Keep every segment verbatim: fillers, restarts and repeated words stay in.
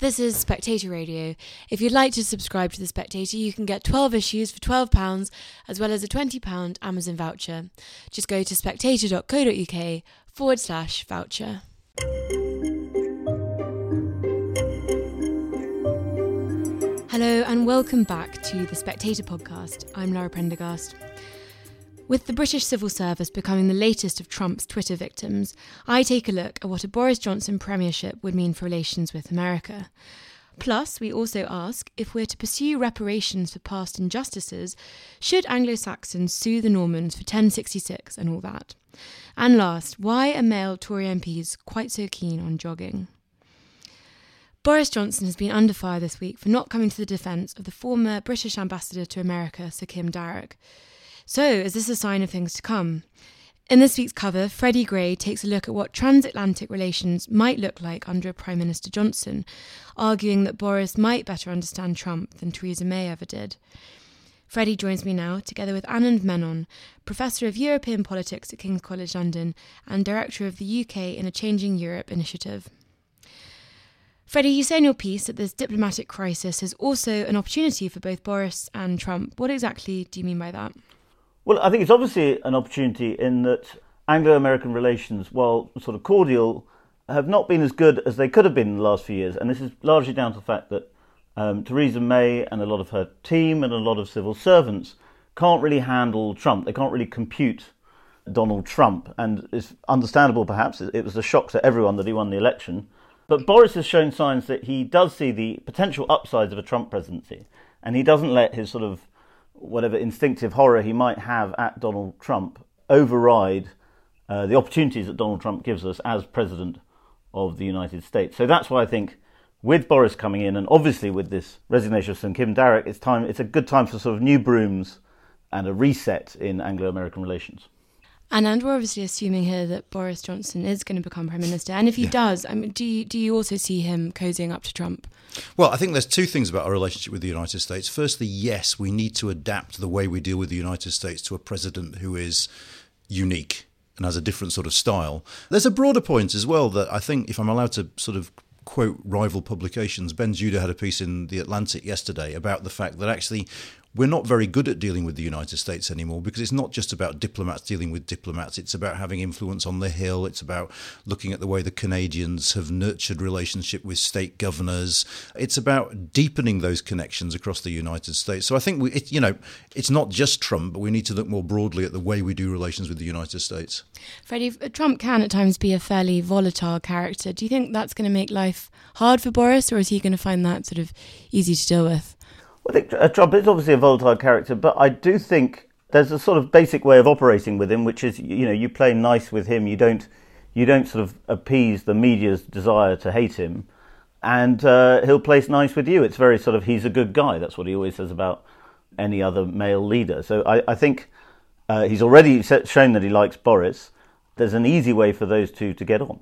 This is Spectator Radio. If you'd like to subscribe to The Spectator, you can get twelve issues for twelve pounds, as well as a twenty pounds Amazon voucher. Just go to spectator.co.uk forward slash voucher. Hello and welcome back to The Spectator podcast. I'm Laura Prendergast. With the British civil service becoming the latest of Trump's Twitter victims, I take a look at what a Boris Johnson premiership would mean for relations with America. Plus, we also ask, if we're to pursue reparations for past injustices, should Anglo-Saxons sue the Normans for ten sixty-six and all that? And last, why are male Tory M Ps quite so keen on jogging? Boris Johnson has been under fire this week for not coming to the defence of the former British ambassador to America, Sir Kim Darroch. So, is this a sign of things to come? In this week's cover, Freddie Gray takes a look at what transatlantic relations might look like under Prime Minister Johnson, arguing that Boris might better understand Trump than Theresa May ever did. Freddie joins me now, together with Anand Menon, Professor of European Politics at King's College London and Director of the U K in a Changing Europe initiative. Freddie, you say in your piece that this diplomatic crisis is also an opportunity for both Boris and Trump. What exactly do you mean by that? Well, I think it's obviously an opportunity in that Anglo-American relations, while sort of cordial, have not been as good as they could have been in the last few years. And this is largely down to the fact that um, Theresa May and a lot of her team and a lot of civil servants can't really handle Trump. They can't really compute Donald Trump. And it's understandable, perhaps. It was a shock to everyone that he won the election. But Boris has shown signs that he does see the potential upsides of a Trump presidency. And he doesn't let his sort of whatever instinctive horror he might have at Donald Trump override uh, the opportunities that Donald Trump gives us as President of the United States. So that's why I think with Boris coming in, and obviously with this resignation of Sir Kim Darroch, it's time. It's a good time for sort of new brooms and a reset in Anglo-American relations. And we're obviously assuming here that Boris Johnson is going to become Prime Minister. And if he yeah. does, I mean, do you, do you also see him cozying up to Trump? Well, I think there's two things about our relationship with the United States. Firstly, yes, we need to adapt the way we deal with the United States to a president who is unique and has a different sort of style. There's a broader point as well that I think, if I'm allowed to sort of quote rival publications, Ben Judah had a piece in The Atlantic yesterday about the fact that actually we're not very good at dealing with the United States anymore, because it's not just about diplomats dealing with diplomats. It's about having influence on the Hill. It's about looking at the way the Canadians have nurtured relationship with state governors. It's about deepening those connections across the United States. So I think we, it, you know, it's not just Trump, but we need to look more broadly at the way we do relations with the United States. Freddie, Trump can at times be a fairly volatile character. Do you think that's going to make life hard for Boris, or is he going to find that sort of easy to deal with? Well, I think uh, Trump is obviously a volatile character, but I do think there's a sort of basic way of operating with him, which is, you know, you play nice with him. You don't, you don't sort of appease the media's desire to hate him, and uh, he'll play nice with you. It's very sort of, he's a good guy. That's what he always says about any other male leader. So I, I think uh, he's already shown that he likes Boris. There's an easy way for those two to get on.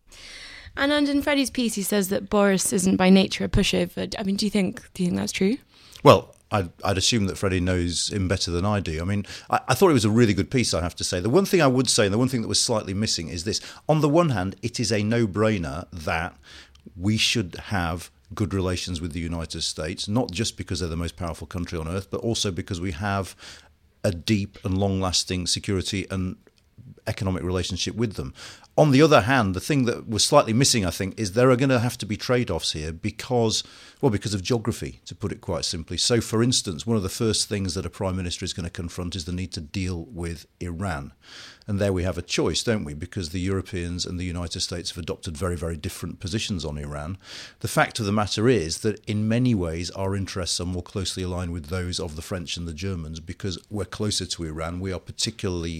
And, and in Freddie's piece, he says that Boris isn't by nature a pushover. I mean, do you think do you think that's true? Well, I'd, I'd assume that Freddie knows him better than I do. I mean, I, I thought it was a really good piece, I have to say. The one thing I would say, and the one thing that was slightly missing, is this. On the one hand, it is a no-brainer that we should have good relations with the United States, not just because they're the most powerful country on earth, but also because we have a deep and long-lasting security and economic relationship with them. On the other hand, the thing that was slightly missing, I think, is there are going to have to be trade-offs here because, well, because of geography, to put it quite simply. So, for instance, one of the first things that a prime minister is going to confront is the need to deal with Iran. And there we have a choice, don't we? Because the Europeans and the United States have adopted very, very different positions on Iran. The fact of the matter is that in many ways our interests are more closely aligned with those of the French and the Germans because we're closer to Iran. We are particularly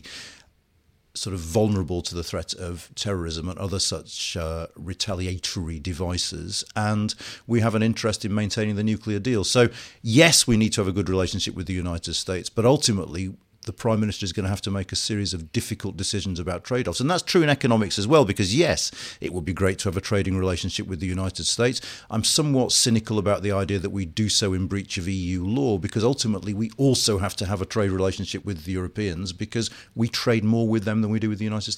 sort of vulnerable to the threat of terrorism and other such uh, retaliatory devices, and we have an interest in maintaining the nuclear deal. So yes, we need to have a good relationship with the United States, but ultimately the Prime Minister is going to have to make a series of difficult decisions about trade-offs. And that's true in economics as well, because yes, it would be great to have a trading relationship with the United States. I'm somewhat cynical about the idea that we do so in breach of E U law, because ultimately we also have to have a trade relationship with the Europeans because we trade more with them than we do with the United States.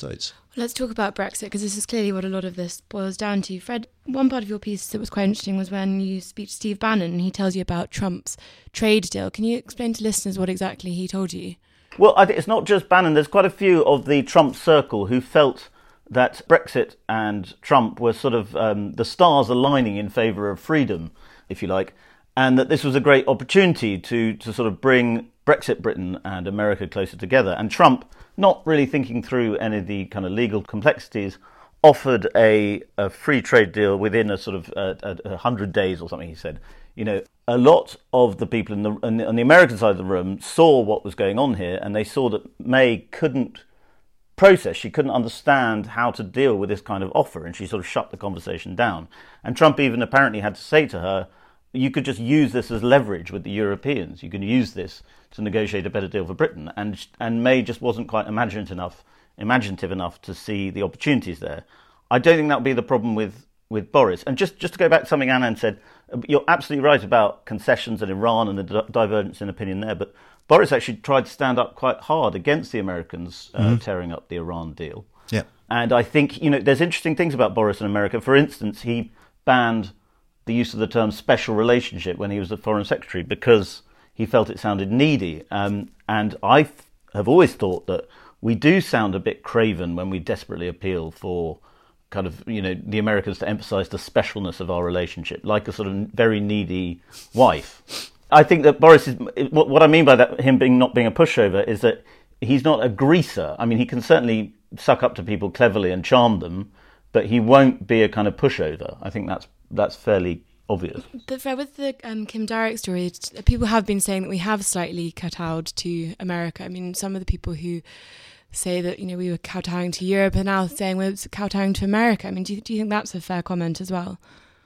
Let's talk about Brexit, because this is clearly what a lot of this boils down to. Fred, one part of your piece that was quite interesting was when you speak to Steve Bannon and he tells you about Trump's trade deal. Can you explain to listeners what exactly he told you? Well, I think it's not just Bannon. There's quite a few of the Trump circle who felt that Brexit and Trump were sort of um, the stars aligning in favour of freedom, if you like, and that this was a great opportunity to, to sort of bring Brexit Britain and America closer together. And Trump, not really thinking through any of the kind of legal complexities, offered a, a free trade deal within a sort of uh, a, a hundred days or something. He said, you know, a lot of the people in the, in the on the American side of the room saw what was going on here, and they saw that May couldn't process, she couldn't understand how to deal with this kind of offer, and she sort of shut the conversation down. And Trump even apparently had to say to her, you could just use this as leverage with the Europeans. You can use this to negotiate a better deal for Britain. And and May just wasn't quite imaginative enough, imaginative enough to see the opportunities there. I don't think that would be the problem with, with Boris. And just, just to go back to something Anand said, you're absolutely right about concessions and Iran and the di- divergence in opinion there. But Boris actually tried to stand up quite hard against the Americans uh, mm-hmm. tearing up the Iran deal. Yeah. And I think, you know, there's interesting things about Boris in America. For instance, he banned the use of the term special relationship when he was the foreign secretary because he felt it sounded needy. Um, and I f- have always thought that we do sound a bit craven when we desperately appeal for kind of, you know, the Americans to emphasize the specialness of our relationship, like a sort of very needy wife. I think that Boris is, what, what I mean by that, him being not being a pushover, is that he's not a greaser. I mean, he can certainly suck up to people cleverly and charm them, but he won't be a kind of pushover. I think that's that's fairly obvious. But Fred, with the um, Kim Darroch story, people have been saying that we have slightly kowtowed to America. I mean, some of the people who say that, you know, we were kowtowing to Europe are now saying we're kowtowing to America. I mean, do you, do you think that's a fair comment as well?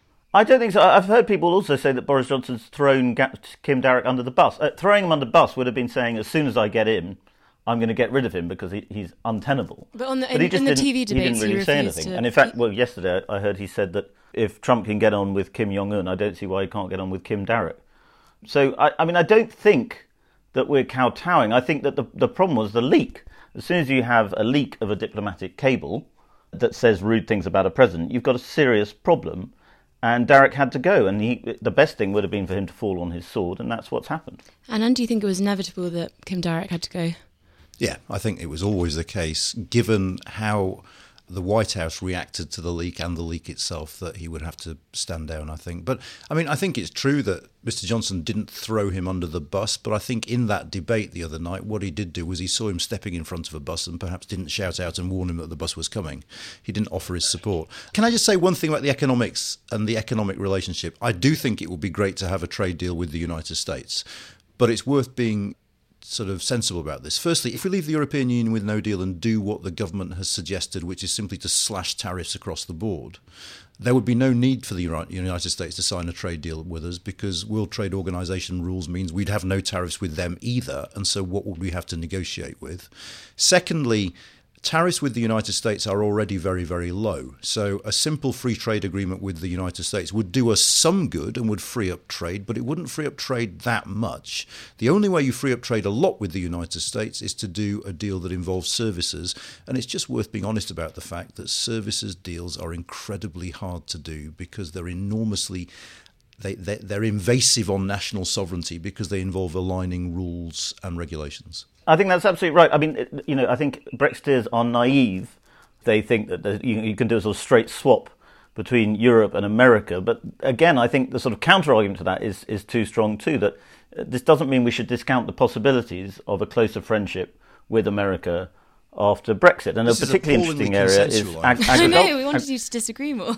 I don't think so. I've heard people also say that Boris Johnson's thrown Kim Darroch under the bus. Uh, throwing him under the bus would have been saying, as soon as I get in, I'm going to get rid of him because he, he's untenable. But, on the, but he in, just in the didn't, T V debates, he didn't really he say anything. To... And in fact, well, yesterday I heard he said that if Trump can get on with Kim Jong-un, I don't see why he can't get on with Kim Darroch. So, I, I mean, I don't think that we're kowtowing. I think that the, the problem was the leak. As soon as you have a leak of a diplomatic cable that says rude things about a president, you've got a serious problem. And Darroch had to go, and he, the best thing would have been for him to fall on his sword, and that's what's happened. And do you think it was inevitable that Kim Darroch had to go? Yeah, I think it was always the case, given how the White House reacted to the leak and the leak itself, that he would have to stand down, I think. But, I mean, I think it's true that Mister Johnson didn't throw him under the bus, but I think in that debate the other night, what he did do was he saw him stepping in front of a bus and perhaps didn't shout out and warn him that the bus was coming. He didn't offer his support. Can I just say one thing about the economics and the economic relationship? I do think it would be great to have a trade deal with the United States, but it's worth being sort of sensible about this. Firstly, if we leave the European Union with no deal and do what the government has suggested, which is simply to slash tariffs across the board, there would be no need for the United States to sign a trade deal with us, because World Trade Organization rules means we'd have no tariffs with them either. And so what would we have to negotiate with? Secondly, tariffs with the United States are already very, very low. So a simple free trade agreement with the United States would do us some good and would free up trade, but it wouldn't free up trade that much. The only way you free up trade a lot with the United States is to do a deal that involves services. And it's just worth being honest about the fact that services deals are incredibly hard to do because they're enormously... They, they, they're invasive on national sovereignty because they involve aligning rules and regulations. I think that's absolutely right. I mean, you know, I think Brexiteers are naive. They think that you, you can do a sort of straight swap between Europe and America. But again, I think the sort of counter-argument to that is, is too strong too, that this doesn't mean we should discount the possibilities of a closer friendship with America after Brexit. And this a particularly is interesting area is ag- agriculture. I know, we wanted you to disagree more.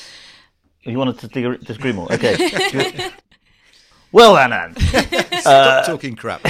You wanted to disagree more? Okay. Well, Anand. Stop uh, talking crap.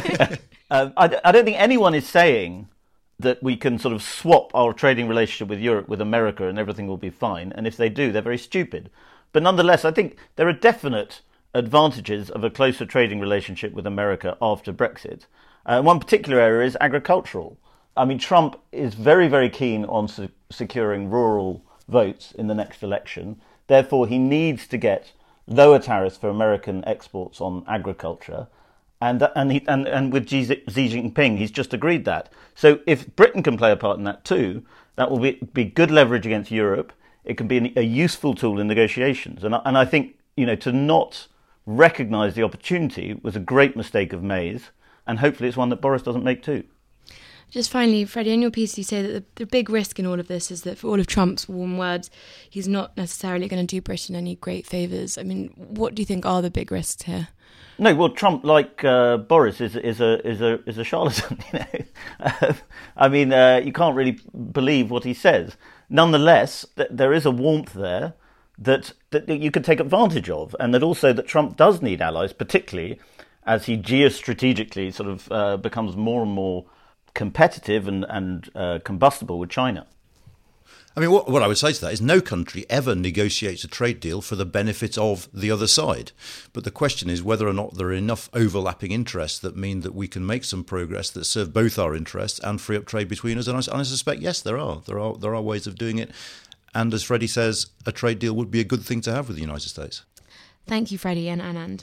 uh, I, I don't think anyone is saying that we can sort of swap our trading relationship with Europe with America and everything will be fine. And if they do, they're very stupid. But nonetheless, I think there are definite advantages of a closer trading relationship with America after Brexit. Uh, one particular area is agricultural. I mean, Trump is very, very keen on se- securing rural votes in the next election. Therefore, he needs to get lower tariffs for American exports on agriculture. And, and, he, and, and with Xi Jinping, he's just agreed that. So if Britain can play a part in that too, that will be, be good leverage against Europe. It can be an, a useful tool in negotiations. And, and I think, you know, to not recognise the opportunity was a great mistake of May's, and hopefully it's one that Boris doesn't make too. Just finally, Freddie, in your piece you say that the, the big risk in all of this is that for all of Trump's warm words, he's not necessarily going to do Britain any great favours. I mean, what do you think are the big risks here? No, well, Trump, like uh, Boris, is is a is a is a charlatan. You know, I mean, uh, you can't really believe what he says. Nonetheless, th- there is a warmth there that that you could take advantage of, and that also that Trump does need allies, particularly as he geostrategically sort of uh, becomes more and more competitive and and uh, combustible with China. I mean, what, what I would say to that is no country ever negotiates a trade deal for the benefit of the other side. But the question is whether or not there are enough overlapping interests that mean that we can make some progress that serve both our interests and free up trade between us. And I, and I suspect, yes, there are. There are there are ways of doing it. And as Freddie says, a trade deal would be a good thing to have with the United States. Thank you, Freddie and Anand.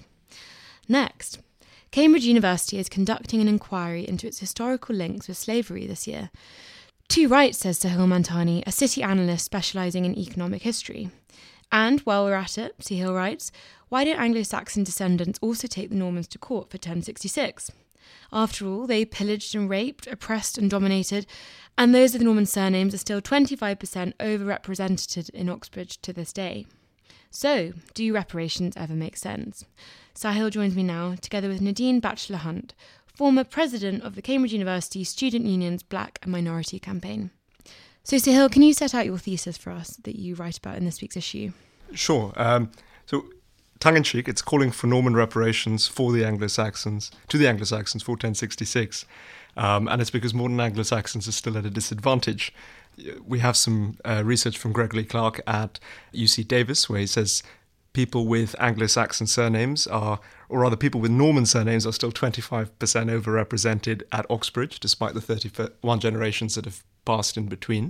Next, Cambridge University is conducting an inquiry into its historical links with slavery this year. Too right, says Sahil Mantani, a City analyst specialising in economic history. And while we're at it, Sahil writes, why don't Anglo-Saxon descendants also take the Normans to court for ten sixty-six? After all, they pillaged and raped, oppressed and dominated, and those of the Norman surnames are still twenty-five percent overrepresented in Oxbridge to this day. So, do reparations ever make sense? Sahil joins me now, together with Nadine Batchelor-Hunt, former president of the Cambridge University Student Union's Black and Minority Campaign. So, Sahil, can you set out your thesis for us that you write about in this week's issue? Sure. Um, so, tongue-in-cheek, it's calling for Norman reparations for the Anglo-Saxons, to the Anglo-Saxons for ten sixty-six. Um, and it's because modern Anglo-Saxons are still at a disadvantage. We have some uh, research from Gregory Clark at U C Davis, where he says people with Anglo-Saxon surnames are, or rather people with Norman surnames are still twenty-five percent overrepresented at Oxbridge, despite the thirty-one generations that have passed in between.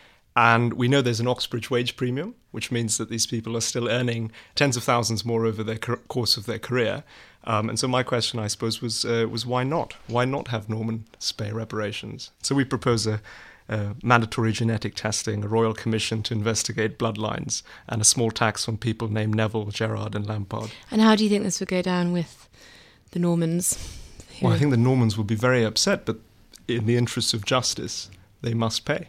And we know there's an Oxbridge wage premium, which means that these people are still earning tens of thousands more over the course of their career. Um, and so my question, I suppose, was uh, was why not? Why not have Normans pay reparations? So we propose a Uh, mandatory genetic testing, a royal commission to investigate bloodlines, and a small tax on people named Neville, Gerard and Lampard. And how do you think this would go down with the Normans? Well, I think the Normans will be very upset, but in the interests of justice, they must pay.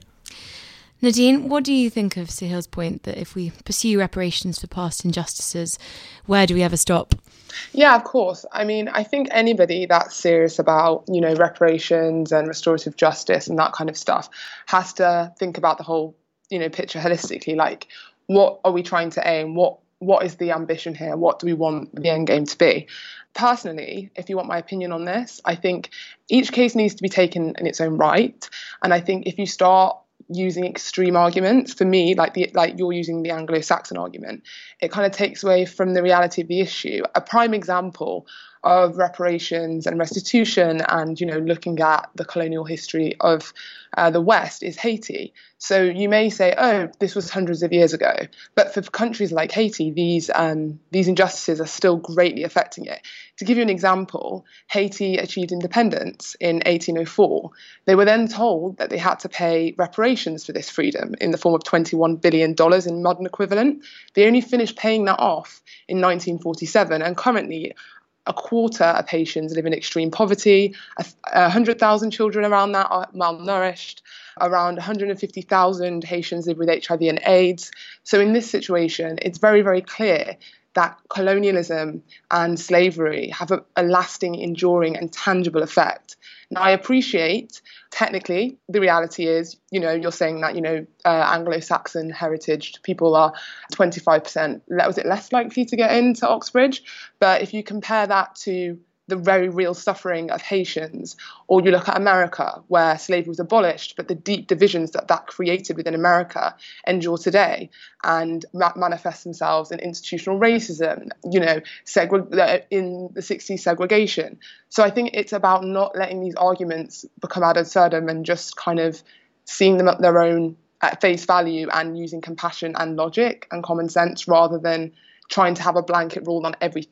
Nadine, what do you think of Sahil's point that if we pursue reparations for past injustices, where do we ever stop? Yeah, of course. I mean, I think anybody that's serious about, you know, reparations and restorative justice and that kind of stuff has to think about the whole, you know, picture holistically. Like, what are we trying to aim? What What is the ambition here? What do we want the end game to be? Personally, if you want my opinion on this, I think each case needs to be taken in its own right. And I think if you start using extreme arguments, for me, like the like you're using the Anglo-Saxon argument, it kind of takes away from the reality of the issue. A prime example of reparations and restitution and, you know, looking at the colonial history of uh, the West is Haiti. So you may say, oh, this was hundreds of years ago. But for countries like Haiti, these um, these injustices are still greatly affecting it. To give you an example, Haiti achieved independence in eighteen oh four. They were then told that they had to pay reparations for this freedom in the form of twenty-one billion dollars in modern equivalent. They only finished paying that off in nineteen forty-seven, and currently a quarter of Haitians live in extreme poverty. one hundred thousand children around that are malnourished. Around one hundred fifty thousand Haitians live with H I V and AIDS. So in this situation, it's very, very clear that colonialism and slavery have a, a lasting, enduring and tangible effect. Now, I appreciate technically the reality is, you know, you're saying that, you know, uh, Anglo-Saxon heritage people are twenty-five percent, was it less likely to get into Oxbridge? But if you compare that to the very real suffering of Haitians, or you look at America, where slavery was abolished, but the deep divisions that that created within America endure today and ma- manifest themselves in institutional racism, you know, segre- in the sixties segregation. So I think it's about not letting these arguments become ad absurdum and just kind of seeing them at their own at face value and using compassion and logic and common sense rather than trying to have a blanket rule on everything.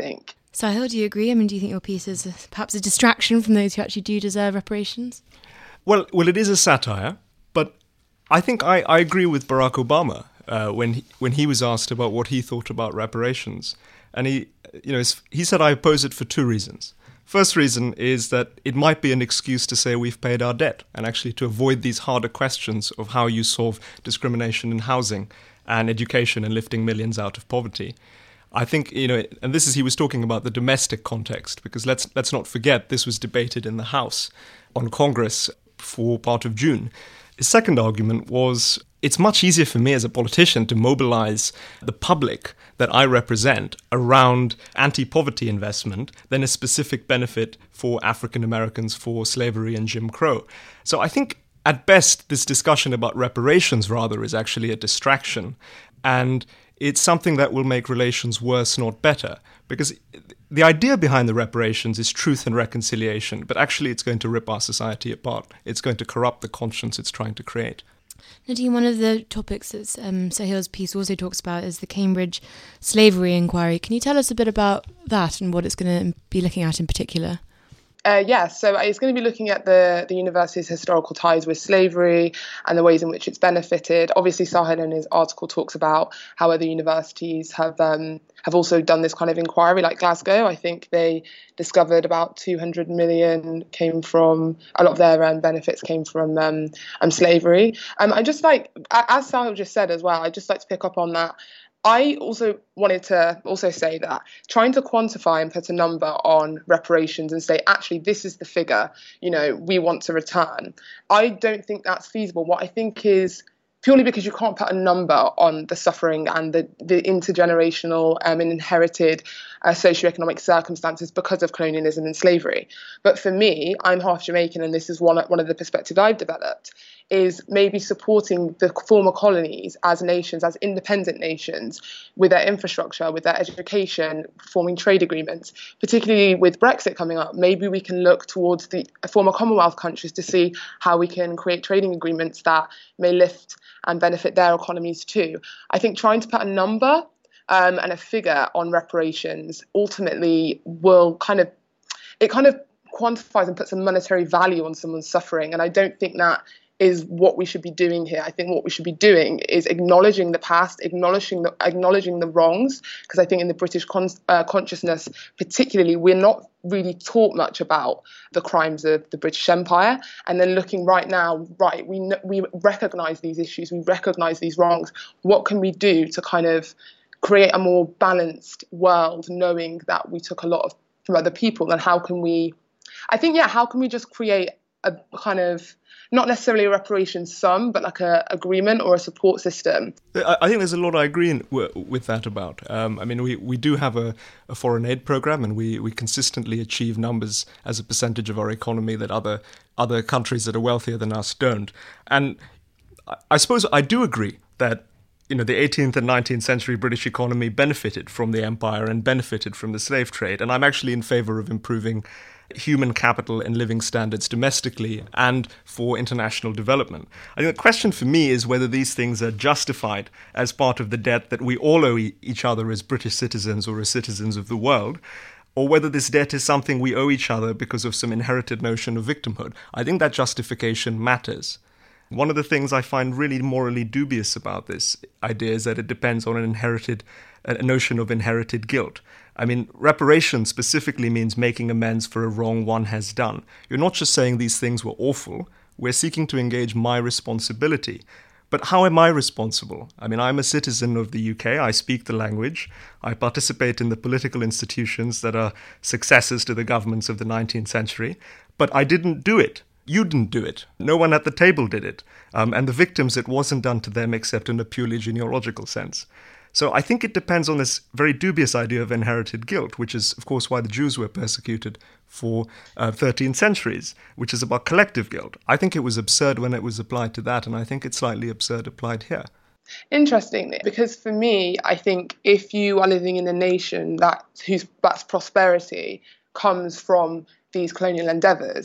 Sahil, do you agree? I mean, do you think your piece is a, perhaps a distraction from those who actually do deserve reparations? Well, well, it is a satire, but I think I, I agree with Barack Obama uh, when he, when he was asked about what he thought about reparations, and he, you know, he said I oppose it for two reasons. First reason is that it might be an excuse to say we've paid our debt, and actually to avoid these harder questions of how you solve discrimination in housing and education and lifting millions out of poverty. I think, you know, and this is, he was talking about the domestic context, because let's let's not forget this was debated in the House on Congress for part of June. His second argument was, it's much easier for me as a politician to mobilize the public that I represent around anti-poverty investment than a specific benefit for African Americans for slavery and Jim Crow. So I think at best this discussion about reparations rather is actually a distraction, and it's something that will make relations worse, not better, because the idea behind the reparations is truth and reconciliation, but actually it's going to rip our society apart. It's going to corrupt the conscience it's trying to create. Nadine, one of the topics that um, Sahil's piece also talks about is the Cambridge slavery inquiry. Can you tell us a bit about that and what it's going to be looking at in particular? Uh, yeah, so it's going to be looking at the, the university's historical ties with slavery and the ways in which it's benefited. Obviously, Sahil in his article talks about how other universities have um, have also done this kind of inquiry, like Glasgow. I think they discovered about two hundred million came from, a lot of their um, benefits came from um, um, slavery. Um, I just like, as Sahil just said as well, I'd just like to pick up on that. I also wanted to also say that trying to quantify and put a number on reparations and say, actually, this is the figure, you know, we want to return, I don't think that's feasible. What I think is, purely because you can't put a number on the suffering and the, the intergenerational um, and inherited uh, socioeconomic circumstances because of colonialism and slavery. But for me, I'm half Jamaican, and this is one, one of the perspectives I've developed, is maybe supporting the former colonies as nations, as independent nations, with their infrastructure, with their education, forming trade agreements. Particularly with Brexit coming up, maybe we can look towards the former Commonwealth countries to see how we can create trading agreements that may lift and benefit their economies too. I think trying to put a number um, and a figure on reparations ultimately will kind of, it kind of quantifies and puts a monetary value on someone's suffering. And I don't think that is what we should be doing here. I think what we should be doing is acknowledging the past, acknowledging the acknowledging the wrongs, because I think in the British con- uh, consciousness, particularly, we're not really taught much about the crimes of the British Empire. And then looking right now, right, we kn- we recognise these issues, we recognise these wrongs. What can we do to kind of create a more balanced world, knowing that we took a lot of from other people? And how can we, I think, yeah, how can we just create a kind of, not necessarily a reparations sum, but like a agreement or a support system? I think there's a lot I agree in, with that about. Um, I mean, we, we do have a, a foreign aid program, and we, we consistently achieve numbers as a percentage of our economy that other other countries that are wealthier than us don't. And I, I suppose I do agree that, you know, the eighteenth and nineteenth century British economy benefited from the empire and benefited from the slave trade. And I'm actually in favour of improving human capital and living standards domestically and for international development. I think the question for me is whether these things are justified as part of the debt that we all owe e- each other as British citizens or as citizens of the world, or whether this debt is something we owe each other because of some inherited notion of victimhood. I think that justification matters. One of the things I find really morally dubious about this idea is that it depends on an inherited, a notion of inherited guilt. I mean, reparation specifically means making amends for a wrong one has done. You're not just saying these things were awful, we're seeking to engage my responsibility. But how am I responsible? I mean, I'm a citizen of the U K, I speak the language, I participate in the political institutions that are successors to the governments of the nineteenth century, but I didn't do it. You didn't do it. No one at the table did it. Um, and the victims, it wasn't done to them except in a purely genealogical sense. So I think it depends on this very dubious idea of inherited guilt, which is, of course, why the Jews were persecuted for uh, thirteen centuries, which is about collective guilt. I think it was absurd when it was applied to that, and I think it's slightly absurd applied here. Interesting, because for me, I think if you are living in a nation that whose that's prosperity comes from these colonial endeavours,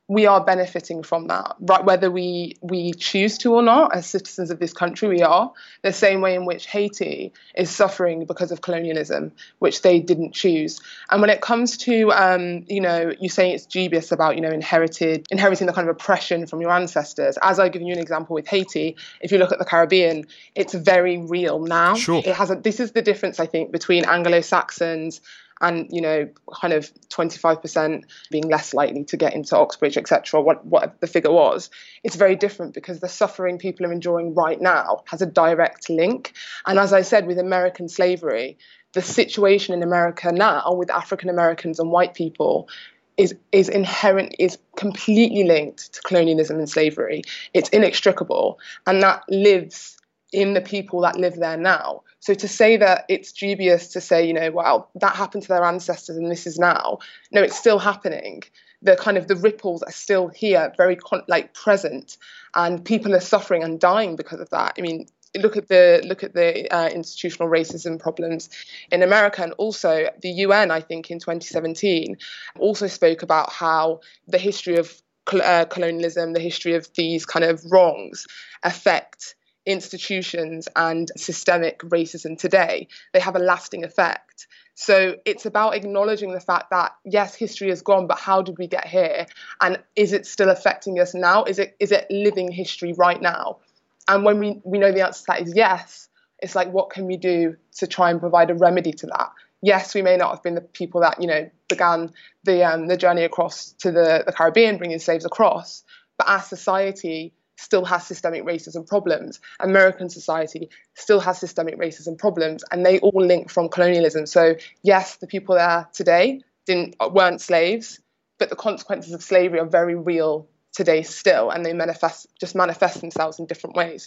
we are benefiting from that, right? Whether we we choose to or not, as citizens of this country, we are. The same way in which Haiti is suffering because of colonialism, which they didn't choose. And when it comes to, um, you know, you saying it's dubious about, you know, inherited inheriting the kind of oppression from your ancestors. As I've given you an example with Haiti, if you look at the Caribbean, it's very real now. Sure. It has a, this is the difference, I think, between Anglo-Saxons and, you know, kind of twenty-five percent being less likely to get into Oxbridge, et cetera, what, what the figure was. It's very different because the suffering people are enduring right now has a direct link. And as I said, with American slavery, the situation in America now with African Americans and white people is is inherent, is completely linked to colonialism and slavery. It's inextricable. And that lives in the people that live there now. So to say that it's dubious to say, you know, well, that happened to their ancestors and this is now. No, it's still happening. The kind of the ripples are still here, very con- like present, and people are suffering and dying because of that. I mean, look at the look at the uh, institutional racism problems in America, and also the U N, I think, in twenty seventeen, also spoke about how the history of uh, colonialism, the history of these kind of wrongs affect institutions and systemic racism today. They have a lasting effect. So it's about acknowledging the fact that, yes, history is gone, but how did we get here? And is it still affecting us now? Is it is it living history right now? And when we, we know the answer to that is yes, it's like, what can we do to try and provide a remedy to that? Yes, we may not have been the people that, you know, began the um, the journey across to the, the Caribbean, bringing slaves across, but our society still has systemic racism problems. American society still has systemic racism problems, and they all link from colonialism. So yes, the people there today didn't weren't slaves, but the consequences of slavery are very real today still, and they manifest just manifest themselves in different ways.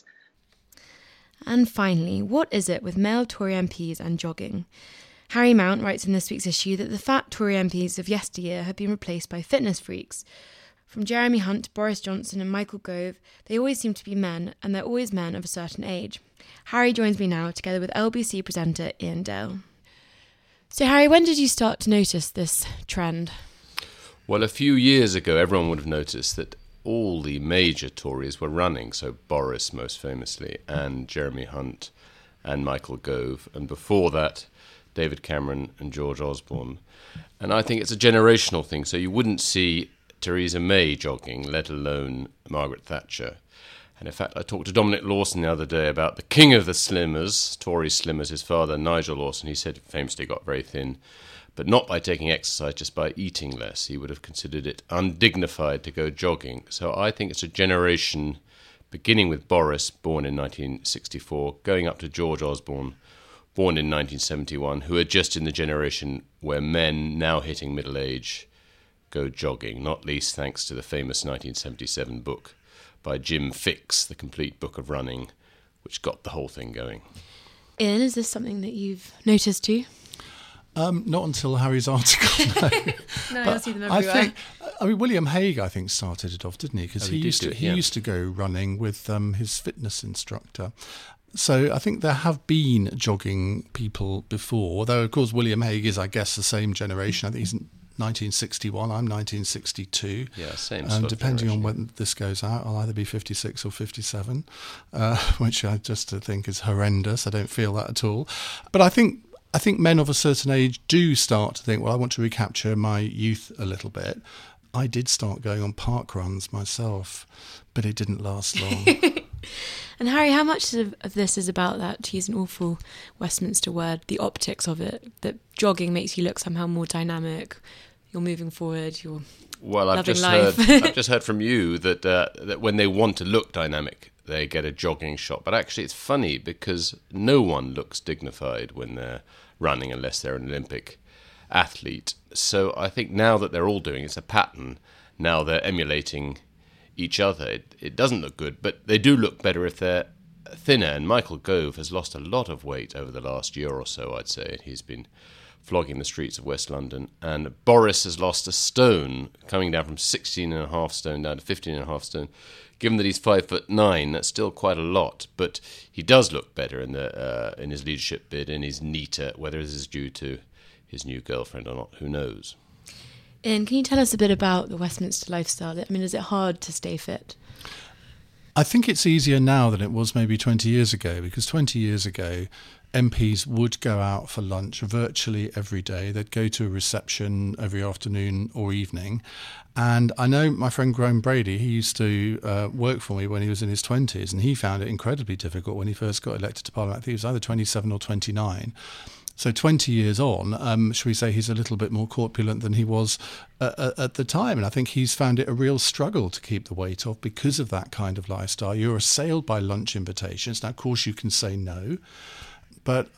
And finally, what is it with male Tory M Ps and jogging? Harry Mount writes in this week's issue that the fat Tory M Ps of yesteryear have been replaced by fitness freaks. From Jeremy Hunt, Boris Johnson and Michael Gove, they always seem to be men, and they're always men of a certain age. Harry joins me now, together with L B C presenter Ian Dale. So Harry, when did you start to notice this trend? Well, a few years ago, everyone would have noticed that all the major Tories were running, so Boris most famously, and Jeremy Hunt and Michael Gove, and before that, David Cameron and George Osborne. And I think it's a generational thing, so you wouldn't see Theresa May jogging, let alone Margaret Thatcher. And in fact, I talked to Dominic Lawson the other day about the king of the slimmers, Tory slimmers, his father, Nigel Lawson. He said famously got very thin, but not by taking exercise, just by eating less. He would have considered it undignified to go jogging. So I think it's a generation, beginning with Boris, born in nineteen sixty-four, going up to George Osborne, born in nineteen seventy-one, who are just in the generation where men, now hitting middle age, go jogging, not least thanks to the famous nineteen seventy-seven book by Jim Fixx, The Complete Book of Running, which got the whole thing going. Ian, is this something that you've noticed too? Um, not until Harry's article, no. No, I see them everywhere. I think, I mean, William Hague, I think, started it off, didn't he? Because Oh, he, he did used do to it, he yeah. used to go running with um, his fitness instructor. So I think there have been jogging people before, though, of course, William Hague is, I guess, the same generation. I think he's nineteen sixty-one, I'm nineteen sixty-two. Yeah, same And sort of depending on generation. when this goes out, I'll either be fifty-six or fifty-seven, uh, which I just think is horrendous. I don't feel that at all. But I think I think men of a certain age do start to think, well, I want to recapture my youth a little bit. I did start going on park runs myself, but it didn't last long. And Harry, how much of, of this is about that, to use an awful Westminster word, the optics of it, that jogging makes you look somehow more dynamic, you're moving forward, you're Well, I've loving just life. heard. I've just heard from you that uh, that when they want to look dynamic, they get a jogging shot. But actually, it's funny because no one looks dignified when they're running unless they're an Olympic athlete. So I think now that they're all doing it's a pattern. Now they're emulating each other. It, it doesn't look good, but they do look better if they're thinner. And Michael Gove has lost a lot of weight over the last year or so, I'd say. He's been flogging the streets of West London. And Boris has lost a stone, coming down from sixteen and a half stone down to fifteen and a half stone. Given that he's five foot nine, that's still quite a lot. But he does look better in the uh, in his leadership bid, and he's neater. Whether this is due to his new girlfriend or not, who knows? Ian, can you tell us a bit about the Westminster lifestyle? I mean, is it hard to stay fit? I think it's easier now than it was maybe twenty years ago, because twenty years ago, M Ps would go out for lunch virtually every day. They'd go to a reception every afternoon or evening. And I know my friend Graham Brady, he used to uh, work for me when he was in his twenties, and he found it incredibly difficult when he first got elected to Parliament. I think he was either twenty-seven or twenty-nine. So twenty years on, um, shall we say he's a little bit more corpulent than he was uh, at the time. And I think he's found it a real struggle to keep the weight off because of that kind of lifestyle. You're assailed by lunch invitations. Now, of course, you can say no. But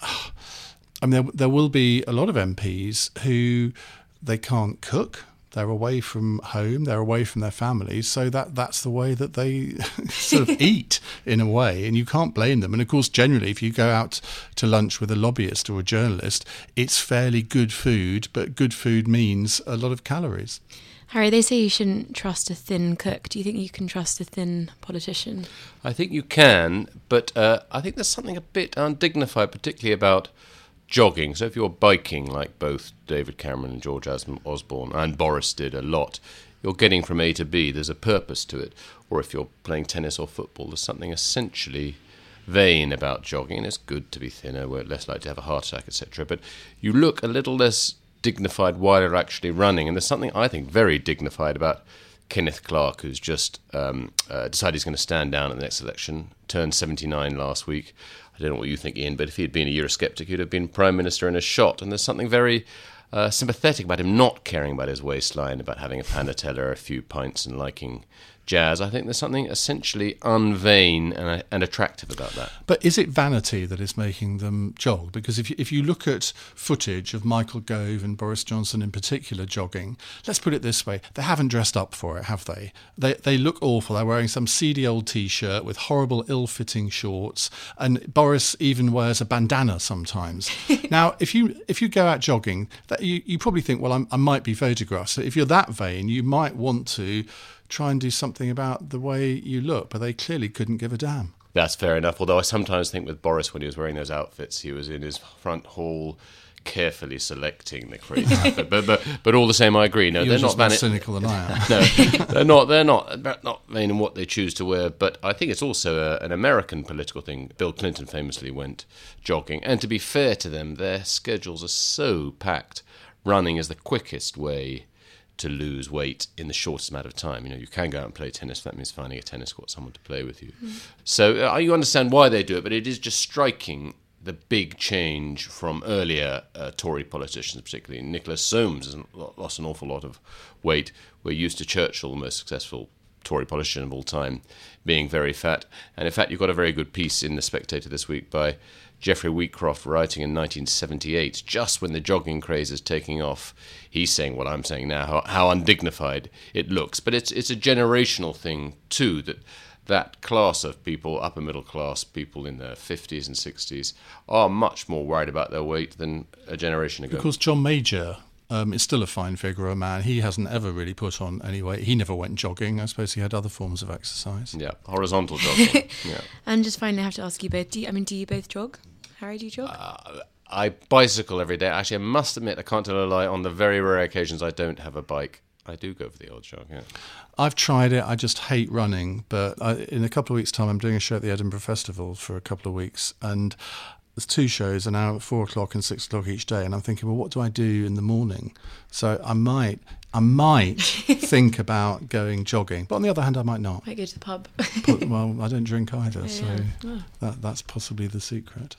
I mean, there, there will be a lot of M Ps who they can't cook. They're away from home. They're away from their families. So that that's the way that they sort of eat in a way. And you can't blame them. And of course, generally, if you go out to lunch with a lobbyist or a journalist, it's fairly good food. But good food means a lot of calories. Harry, they say you shouldn't trust a thin cook. Do you think you can trust a thin politician? I think you can, but uh, I think there's something a bit undignified, particularly about jogging. So if you're biking, like both David Cameron and George Osborne and Boris did a lot, you're getting from A to B. There's a purpose to it. Or if you're playing tennis or football, there's something essentially vain about jogging. And it's good to be thinner, we're less likely to have a heart attack, et cetera. But you look a little less dignified while you're actually running. And there's something, I think, very dignified about Kenneth Clarke, who's just um, uh, decided he's going to stand down at the next election, turned seventy-nine last week. I don't know what you think, Ian, but if he had been a Eurosceptic, he'd have been Prime Minister in a shot. And there's something very uh, sympathetic about him not caring about his waistline, about having a panatella, a few pints and liking jazz. I think there's something essentially unvain and, and attractive about that. But is it vanity that is making them jog? Because if you, if you look at footage of Michael Gove and Boris Johnson in particular jogging, let's put it this way, they haven't dressed up for it, have they? They they look awful. They're wearing some seedy old T-shirt with horrible, ill-fitting shorts, and Boris even wears a bandana sometimes. Now, if you if you go out jogging, that you, you probably think, well, I'm, I might be photographed. So if you're that vain, you might want to try and do something about the way you look, but they clearly couldn't give a damn. That's fair enough, although I sometimes think with Boris, when he was wearing those outfits, he was in his front hall carefully selecting the crazy outfit. But, but but all the same, I agree. No, You're they're just not more van- cynical than I am. No, they're not. They're not. They're not vain in what they choose to wear. But I think it's also a, an American political thing. Bill Clinton famously went jogging, and to be fair to them, their schedules are so packed. Running is the quickest way to lose weight in the shortest amount of time. You know, you can go out and play tennis. That means finding a tennis court, someone to play with you. Mm. So uh, you understand why they do it, but it is just striking the big change from earlier uh, Tory politicians, particularly Nicholas Soames has lost an awful lot of weight. We're used to Churchill, the most successful Tory politician of all time, being very fat. And in fact, you've got a very good piece in The Spectator this week by Geoffrey Wheatcroft, writing in nineteen seventy-eight, just when the jogging craze is taking off. He's saying what I'm saying now, how, how undignified it looks. But it's it's a generational thing too, that that class of people, upper middle class people in their fifties and sixties, are much more worried about their weight than a generation ago. Of course, John Major um, is still a fine figure, a man. He hasn't ever really put on any weight. He never went jogging. I suppose he had other forms of exercise. Yeah, horizontal jogging. Yeah. And just finally, I have to ask you both, do you, I mean, do you both jog? Harry, do you jog? Uh, I bicycle every day. Actually, I must admit, I can't tell a lie, on the very rare occasions I don't have a bike, I do go for the old jog, yeah. I've tried it. I just hate running. But I, in a couple of weeks' time, I'm doing a show at the Edinburgh Festival for a couple of weeks. And there's two shows, an hour at four o'clock and six o'clock each day. And I'm thinking, well, what do I do in the morning? So I might, I might think about going jogging. But on the other hand, I might not. Might go to the pub. But, well, I don't drink either. Yeah. So Oh. that, that's possibly the secret.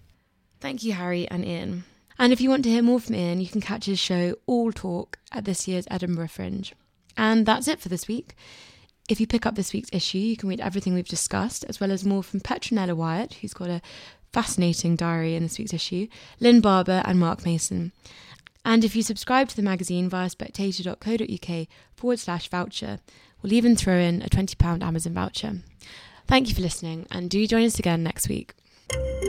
Thank you, Harry and Ian. And if you want to hear more from Ian, you can catch his show All Talk at this year's Edinburgh Fringe. And that's it for this week. If you pick up this week's issue, you can read everything we've discussed, as well as more from Petronella Wyatt, who's got a fascinating diary in this week's issue, Lynn Barber and Mark Mason. And if you subscribe to the magazine via spectator.co.uk forward slash voucher, we'll even throw in a twenty pounds Amazon voucher. Thank you for listening, and do join us again next week.